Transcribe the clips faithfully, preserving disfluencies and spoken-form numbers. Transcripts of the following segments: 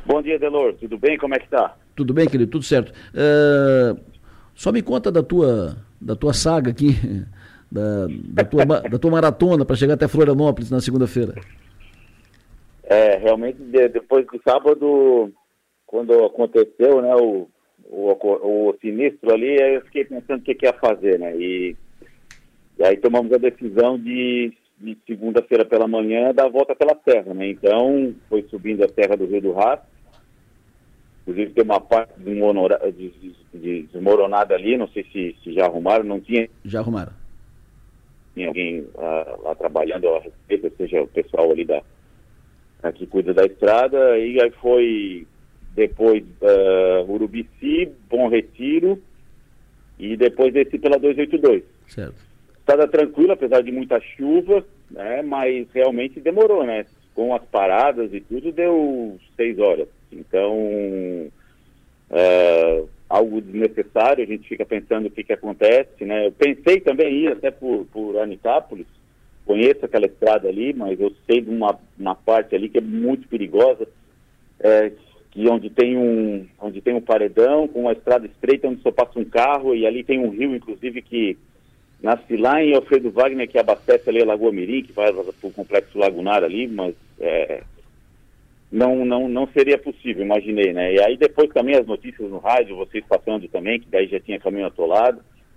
Bom dia, Delor. Tudo bem? Como é que tá? Tudo bem, querido? Tudo certo. Uh, só me conta da tua, da tua saga aqui, da, da, tua, da tua maratona para chegar até Florianópolis na segunda-feira. É, realmente, de, depois do sábado, quando aconteceu, né, o, o, o sinistro ali, eu fiquei pensando o que, que ia fazer, né? E, e aí tomamos a decisão de, de segunda-feira pela manhã dar a volta pela serra, né? Então, foi subindo a serra do Rio do Rato. Inclusive tem uma parte desmoronada, desmoronada ali, não sei se, se já arrumaram, não tinha... Já arrumaram. Tinha alguém uh, lá trabalhando a respeito, ou seja, o pessoal ali da, uh, que cuida da estrada, e aí foi depois uh, Urubici, Bom Retiro, e depois desci pela duzentos e oitenta e dois. Certo. Estrada tranquila, apesar de muita chuva, né, mas realmente demorou, né? Com as paradas e tudo, deu seis horas. Então, é, algo desnecessário, a gente fica pensando o que, que acontece, né? Eu pensei também em ir até por, por Anicápolis, conheço aquela estrada ali, mas eu sei de uma, uma parte ali que é muito perigosa, é, que onde tem, um, onde tem um paredão, com uma estrada estreita, onde só passa um carro, e ali tem um rio, inclusive, que nasce lá em Alfredo Wagner, que abastece ali a Lagoa Mirim, que vai para o Complexo Lagunar ali, mas... É, Não, não, não seria possível, imaginei, né? E aí depois também as notícias no rádio, vocês passando também, que daí já tinha caminho atolado.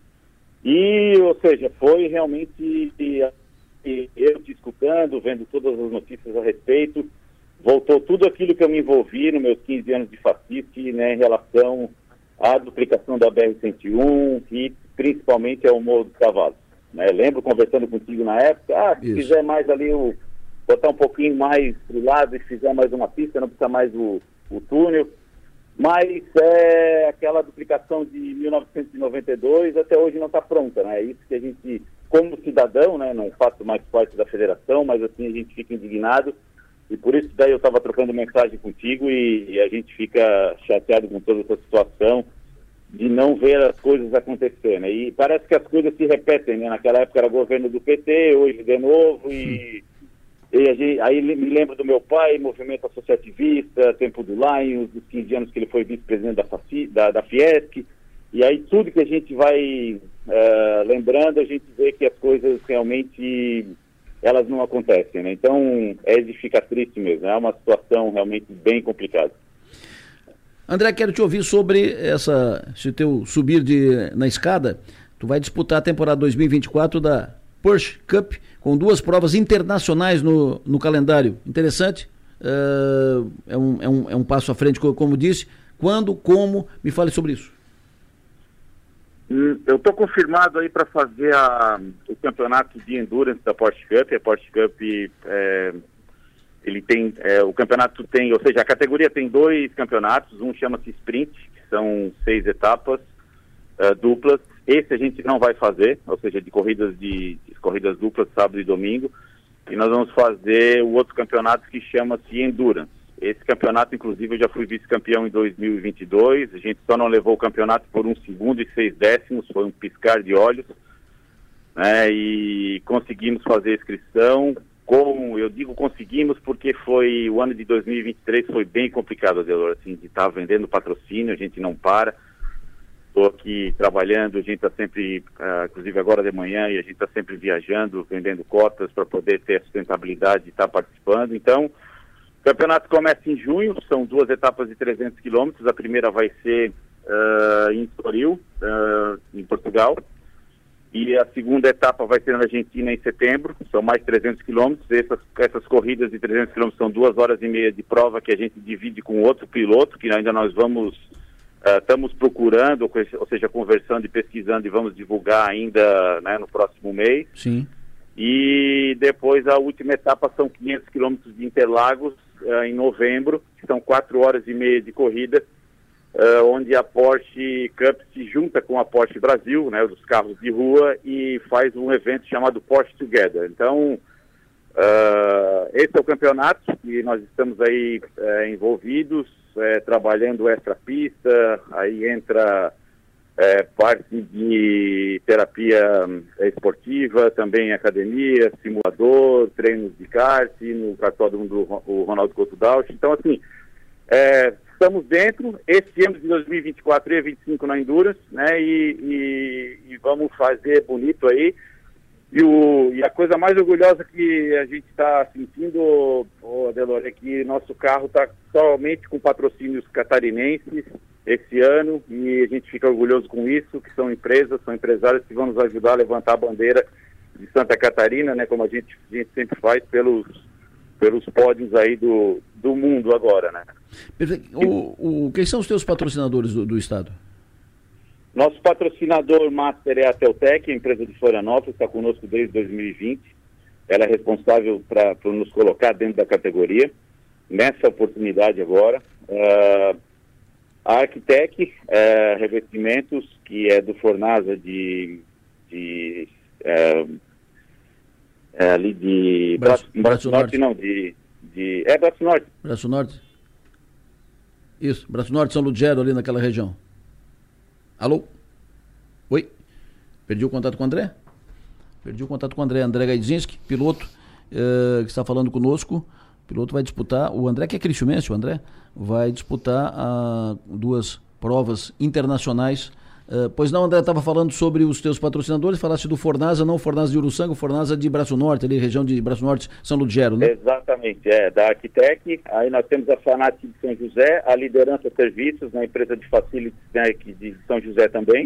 E, ou seja, foi realmente eu te escutando, vendo todas as notícias a respeito, voltou tudo aquilo que eu me envolvi nos meus quinze anos de fasciste, né, em relação à duplicação da B R cento e um e principalmente ao Morro dos Cavalos. Né? Lembro conversando contigo na época, ah, se Isso. quiser mais ali o... botar um pouquinho mais pro lado e fizer mais uma pista, não precisa mais o, o túnel, mas é, aquela duplicação de mil novecentos e noventa e dois até hoje não está pronta, né? É isso que a gente, como cidadão, né, não faço mais parte da federação, mas assim a gente fica indignado, e por isso daí eu estava trocando mensagem contigo e, e a gente fica chateado com toda essa situação de não ver as coisas acontecerem, né? E parece que as coisas se repetem, né? Naquela época era governo do P T, hoje de novo, e... E a gente, aí me lembro do meu pai, movimento associativista, tempo do Lions, dos quinze anos que ele foi vice-presidente da, da, da Fiesc, e aí tudo que a gente vai uh, lembrando, a gente vê que as coisas realmente, elas não acontecem, né? Então, é de ficar triste mesmo, é uma situação realmente bem complicada. André, quero te ouvir sobre essa, esse teu subir de, na escada. Tu vai disputar a temporada dois mil e vinte e quatro da Porsche Cup, com duas provas internacionais no, no calendário. Interessante, uh, é, um, é, um, é um passo à frente, como disse. Quando, como, me fale sobre isso. Eu estou confirmado aí para fazer a, o campeonato de endurance da Porsche Cup. A Porsche Cup, é, ele tem, é, o campeonato tem, ou seja, a categoria tem dois campeonatos, um chama-se Sprint, que são seis etapas uh, duplas. Esse a gente não vai fazer, ou seja, de corridas de, de corridas duplas, sábado e domingo, e nós vamos fazer o outro campeonato que chama-se Endurance. Esse campeonato, inclusive, eu já fui vice-campeão em dois mil e vinte e dois, a gente só não levou o campeonato por um segundo e seis décimos, foi um piscar de olhos, né, e conseguimos fazer a inscrição. Como eu digo conseguimos porque foi o ano de dois mil e vinte e três foi bem complicado, Adelor, assim, de estar vendendo patrocínio, a gente não para. Estou aqui trabalhando, a gente está sempre, uh, inclusive agora de manhã, e a gente está sempre viajando, vendendo cotas para poder ter a sustentabilidade de estar participando. Então, o campeonato começa em junho, são duas etapas de trezentos quilômetros. A primeira vai ser uh, em Estoril, uh, em Portugal, e a segunda etapa vai ser na Argentina em setembro, são mais trezentos quilômetros. Essas, essas corridas de trezentos quilômetros são duas horas e meia de prova que a gente divide com outro piloto, que ainda nós vamos... Uh, estamos procurando, ou seja, conversando e pesquisando e vamos divulgar ainda, né, no próximo mês. Sim. E depois a última etapa são quinhentos quilômetros de Interlagos, uh, em novembro, que são quatro horas e meia de corrida, uh, onde a Porsche Cup se junta com a Porsche Brasil, né, dos carros de rua, e faz um evento chamado Porsche Together. Então, uh, esse é o campeonato e nós estamos aí uh, envolvidos, É, trabalhando extra pista, aí entra é, parte de terapia é, esportiva, também academia, simulador, treinos de kart, no cartódromo do o Ronaldo Couto Dauch. Então, assim, É, estamos dentro, esse ano de dois mil e vinte e quatro e vinte e cinco na Endurance, né, e, e, e vamos fazer bonito aí. E, o, e a coisa mais orgulhosa que a gente está sentindo, oh, Adelor, é que nosso carro está somente com patrocínios catarinenses esse ano, e a gente fica orgulhoso com isso, que são empresas, são empresários que vão nos ajudar a levantar a bandeira de Santa Catarina, né, como a gente, a gente sempre faz pelos, pelos pódios aí do, do mundo agora, né. Perfeito. O, o, quem são os teus patrocinadores do, do estado? Nosso patrocinador master é a Teltec, a empresa de Florianópolis, está conosco desde dois mil e vinte. Ela é responsável para nos colocar dentro da categoria, nessa oportunidade agora. Uh, a Arquitec, uh, Revestimentos, que é do Fornasa de... de uh, é ali de... Braço, Braço, Braço Norte. Norte, não, de, de... É, Braço Norte. Braço Norte. Isso, Braço Norte, São Ludgero, ali naquela região. Alô? Oi? Perdi o contato com o André? Perdi o contato com o André. André Gaidzinski, piloto, uh, que está falando conosco. O piloto vai disputar, o André, que é cristiumense, o André, vai disputar uh, duas provas internacionais. Uh, pois não, André, estava falando sobre os teus patrocinadores, falaste do Fornasa, não o Fornasa de Uruçanga, o Fornasa de Braço Norte, ali, região de Braço Norte, São Ludgero, né? Exatamente, é, da Arquitec. Aí nós temos a Fanat de São José, a Liderança Serviços, na empresa de facilities, né, de São José também,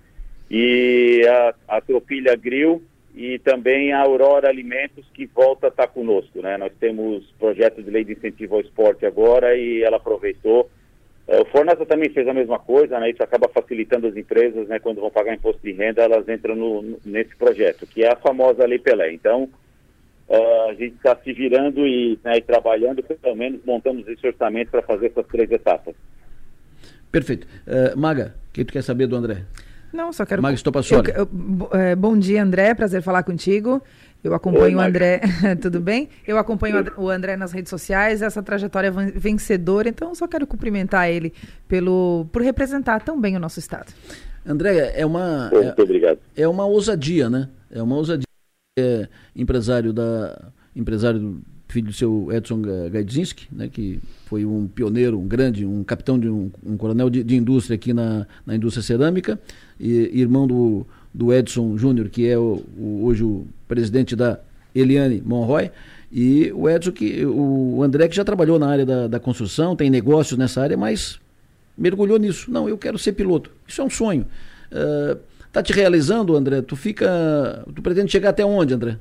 e a, a Tropilha Grill e também a Aurora Alimentos, que volta a estar conosco, né? Nós temos projeto de lei de incentivo ao esporte agora e ela aproveitou. O Fornasa também fez a mesma coisa, né? Isso acaba facilitando as empresas, né? Quando vão pagar imposto de renda, elas entram no, no, nesse projeto, que é a famosa Lei Pelé. Então, uh, a gente está se virando e, né, e trabalhando, pelo menos montamos esse orçamento para fazer essas três etapas. Perfeito. Uh, Maga, o que tu quer saber do André? Não, só quero... Maga Estopassoli. Eu, eu, é, bom dia, André, prazer falar contigo. Eu acompanho Oi, o André, tudo bem? Eu acompanho o André nas redes sociais, essa trajetória vencedora, então só quero cumprimentar ele pelo, por representar tão bem o nosso estado. André, é uma... Muito é, obrigado. É uma ousadia, né? É uma ousadia. É empresário da... Empresário, filho do seu Edson Gaidzinski, né? Que foi um pioneiro, um grande, um capitão, de um, um coronel de, de indústria aqui na, na indústria cerâmica, e irmão do... do Edson Júnior, que é o, o, hoje o presidente da Eliane Monroy, e o Edson, que, o André, que já trabalhou na área da, da construção, tem negócios nessa área, mas mergulhou nisso. Não, eu quero ser piloto. Isso é um sonho. Uh, tá te realizando, André? Tu fica, tu pretende chegar até onde, André?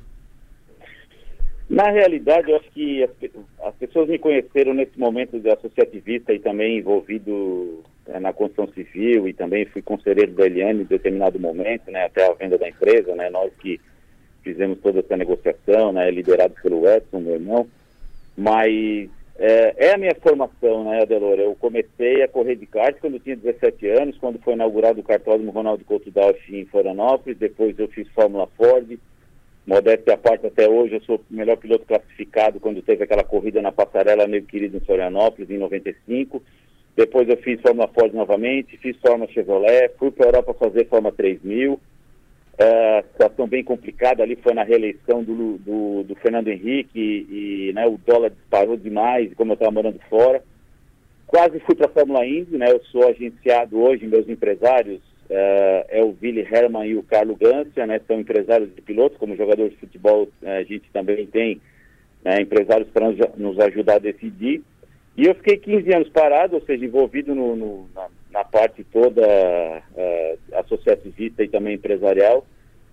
Na realidade, eu acho que as, as pessoas me conheceram nesse momento de associativista e também envolvido é, na construção civil, e também fui conselheiro da Eliane em determinado momento, né, até a venda da empresa, né, nós que fizemos toda essa negociação, né, liderado pelo Edson, meu irmão, mas é, é a minha formação, né, Adelor. Eu comecei a correr de kart quando eu tinha dezessete anos, quando foi inaugurado o kartódromo Ronaldo Couto Dauch em Florianópolis. Depois eu fiz Fórmula Ford, modéstia à parte, até hoje eu sou o melhor piloto classificado quando teve aquela corrida na passarela Amigo Querido em Florianópolis, em noventa e cinco. Depois eu fiz Fórmula Ford novamente, fiz Fórmula Chevrolet, fui para a Europa fazer Fórmula três mil. Uh, situação bem complicada ali foi na reeleição do, do, do Fernando Henrique, e, e né, o dólar disparou demais, como eu estava morando fora. Quase fui para a Fórmula Indy, né, eu sou agenciado hoje, meus empresários uh, é o Willy Hermann e o Carlo Gancia, né, são empresários de pilotos. Como jogador de futebol, uh, a gente também tem né, empresários para nos, nos ajudar a decidir. E eu fiquei quinze anos parado, ou seja, envolvido no, no, na, na parte toda uh, associativista e também empresarial.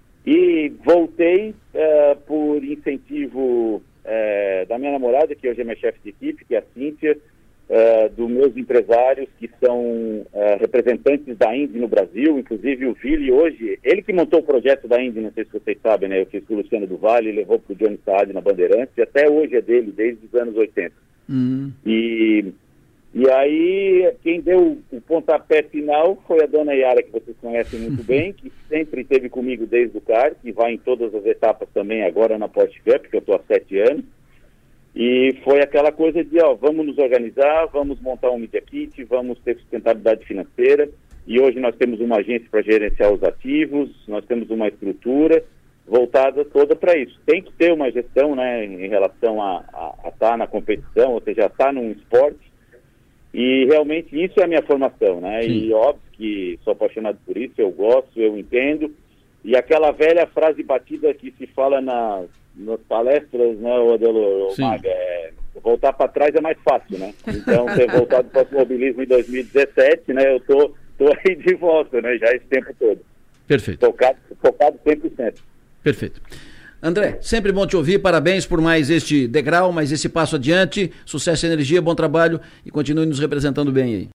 E voltei uh, por incentivo uh, da minha namorada, que hoje é minha chefe de equipe, que é a Cíntia, uh, dos meus empresários, que são uh, representantes da Indy no Brasil, inclusive o Vili hoje, ele que montou o projeto da Indy, não sei se vocês sabem, né? Eu fiz com o Luciano do Vale, levou para o Johnny Saad na Bandeirantes, e até hoje é dele, desde os anos oitenta. Uhum. E, e aí quem deu o pontapé final foi a dona Yara, que vocês conhecem muito bem, que sempre esteve comigo desde o kart, que vai em todas as etapas também agora na Porsche Cup, que eu estou há sete anos. E foi aquela coisa de, ó, vamos nos organizar, vamos montar um Media Kit, vamos ter sustentabilidade financeira. E hoje nós temos uma agência para gerenciar os ativos, nós temos uma estrutura voltada toda para isso. Tem que ter uma gestão, né, em relação a estar na competição, ou seja, estar num esporte. E realmente isso é a minha formação, né? Sim. E óbvio que sou apaixonado por isso, eu gosto, eu entendo. E aquela velha frase batida que se fala na, nas palestras, né, o Adelo, o Maga, é, voltar para trás é mais fácil, né? Então, ter voltado para o automobilismo em dois mil e dezessete, né? Eu tô, tô aí de volta, né? Já esse tempo todo. Perfeito. Focado, focado cem por cento. Perfeito. André, sempre bom te ouvir, parabéns por mais este degrau, mais esse passo adiante, sucesso e energia, bom trabalho e continue nos representando bem aí.